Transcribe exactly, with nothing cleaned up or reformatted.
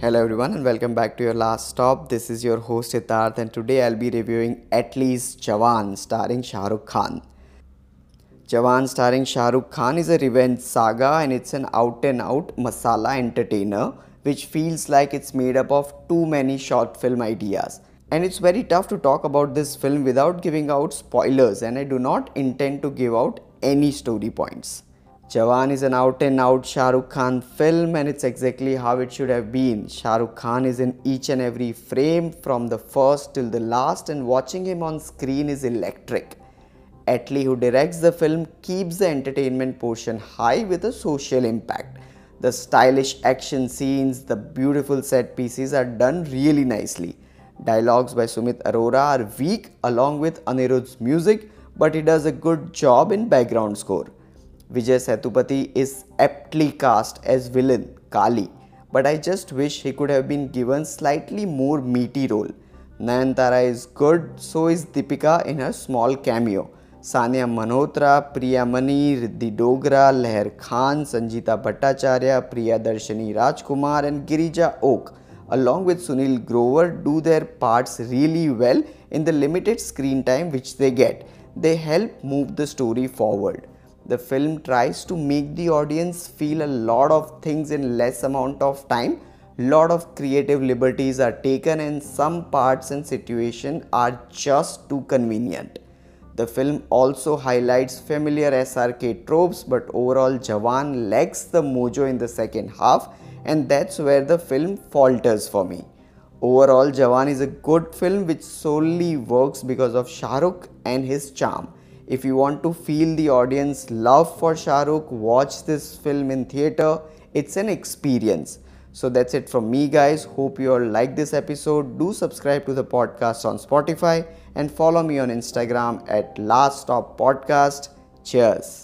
Hello everyone and welcome back to your last stop. This is your host Hitarth and today I'll be reviewing Atleast Jawan starring Shah Rukh Khan. Jawan starring Shah Rukh Khan is a revenge saga and it's an out and out masala entertainer which feels like it's made up of too many short film ideas. And it's very tough to talk about this film without giving out spoilers, and I do not intend to give out any story points. Jawan is an out and out Shah Rukh Khan film and it's exactly how it should have been. Shah Rukh Khan is in each and every frame from the first till the last, and watching him on screen is electric. Atlee, who directs the film, keeps the entertainment portion high with a social impact. The stylish action scenes, the beautiful set pieces are done really nicely. Dialogues by Sumit Arora are weak along with Anirudh's music, but he does a good job in background score. Vijay Sethupathi is aptly cast as villain Kali, but I just wish he could have been given slightly more meaty role. Nayanthara is good, so is Deepika in her small cameo. Sania Malhotra, Priya Mani, Riddhi Dogra, Leher Khan, Sanjita Bhattacharya, Priya Darshani Rajkumar and Girija Oak, along with Sunil Grover, do their parts really well in the limited screen time which they get. They help move the story forward. The film tries to make the audience feel a lot of things in less amount of time. Lot of creative liberties are taken and some parts and situations are just too convenient. The film also highlights familiar S R K tropes, but overall Jawan lacks the mojo in the second half, and that's where the film falters for me. Overall, Jawan is a good film which solely works because of Shah Rukh and his charm. If you want to feel the audience love for Shah Rukh, watch this film in theatre. It's an experience. So that's it from me, guys. Hope you all like this episode. Do subscribe to the podcast on Spotify and follow me on Instagram at Last Stop Podcast. Cheers.